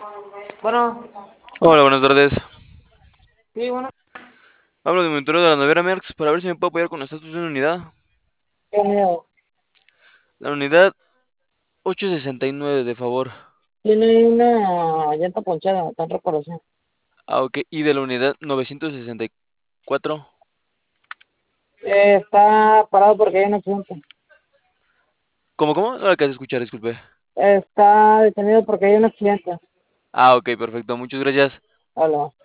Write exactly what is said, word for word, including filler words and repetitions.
Bueno, Hola, buenas tardes. sí, bueno, Hablo de monitoreo de la Naviera Merx para ver si me puedo apoyar con el estatus de una unidad. qué miedo. La unidad ochocientos sesenta y nueve, de favor. Tiene una llanta ponchada, está en reparación. Ah, ok. Y de la unidad novecientos sesenta y cuatro. Eh, está parado porque hay un accidente. ¿Cómo, cómo? No la alcancé a escuchar, disculpe. Está detenido porque hay un accidente. Ah, ok, perfecto. Muchas gracias. Hola.